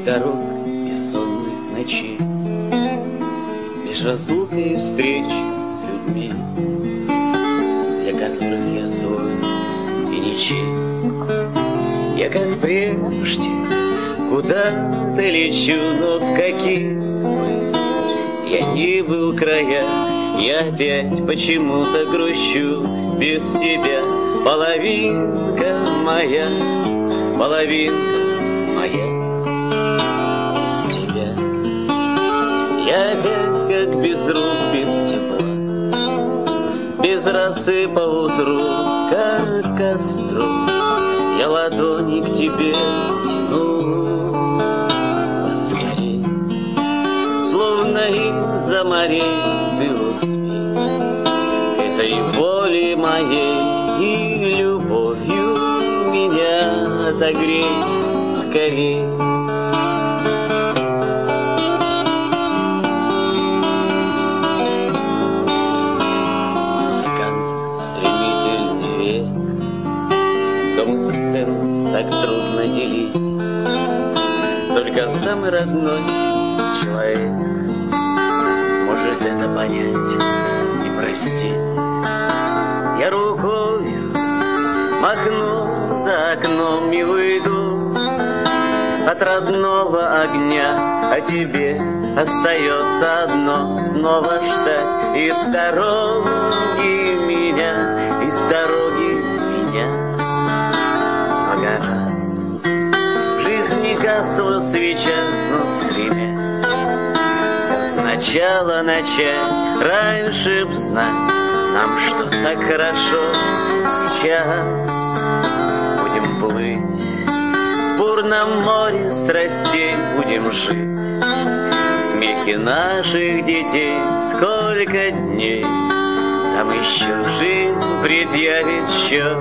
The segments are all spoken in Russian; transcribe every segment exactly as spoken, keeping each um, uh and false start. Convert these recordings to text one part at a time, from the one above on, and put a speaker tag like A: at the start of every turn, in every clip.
A: дорог, бессонных ночей, лишь разлука и встречи с людьми, для которых я свой и ничей. Я как прежде куда-то лечу, но в каких бы я ни был краях, я опять почему-то грущу без тебя. Половинка моя, половинка моя без тебя. Я опять как без рук, без тепла, без росы по утру, как к костру. Я ладони к тебе тяну поскорей, словно из-за морей ты успей к этой воле моей и любовью меня отогрей скорей. Музыкант стремительнее, дом и сцену так трудно делить, только самый родной человек может это понять и простить. Я рукою махну за окном и уйду от родного огня, а тебе остается одно — снова ждать из дороги меня, из дороги меня. Много раз в жизни гасла свеча, но стремясь все сначала начать, раньше б знать нам, что так хорошо сейчас. Будем плыть в бурном море страстей, будем жить в смехе наших детей. Сколько дней там еще жизнь предъявит счет.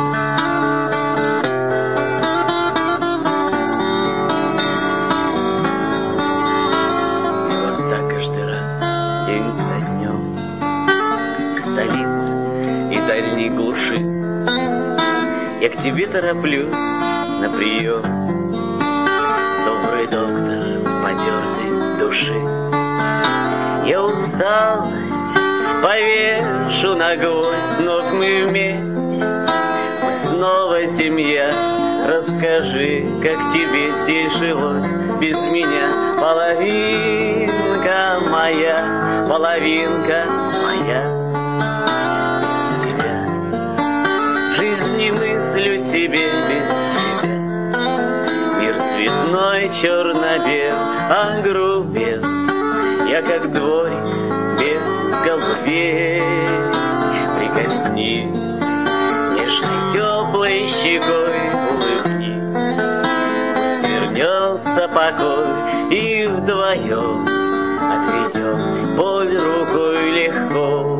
A: И вот так каждый раз, день за днем, к столице и дальней глуши я к тебе тороплюсь на прием, добрый доктор потертой души. Я усталость повешу на гвоздь, вновь мы вместе, мы снова семья. Расскажи, как тебе здесь жилось без меня. Половинка моя, половинка моя без тебя. Жизни мыслю себе без тебя. Мир цветной, черно-бел, огрубел. Я как дворик без голубей. Прикоснись нежной теплой щекой, улыбнись. Пусть вернется покой, и вдвоем отведем боль рукой легко.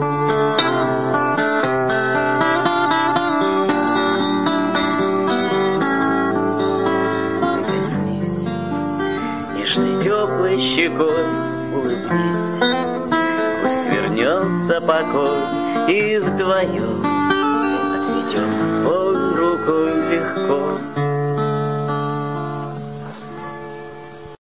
A: Прикоснись нежной теплой щекой, улыбнись. Пусть вернется покой, и вдвоем отведем боль рукой легко.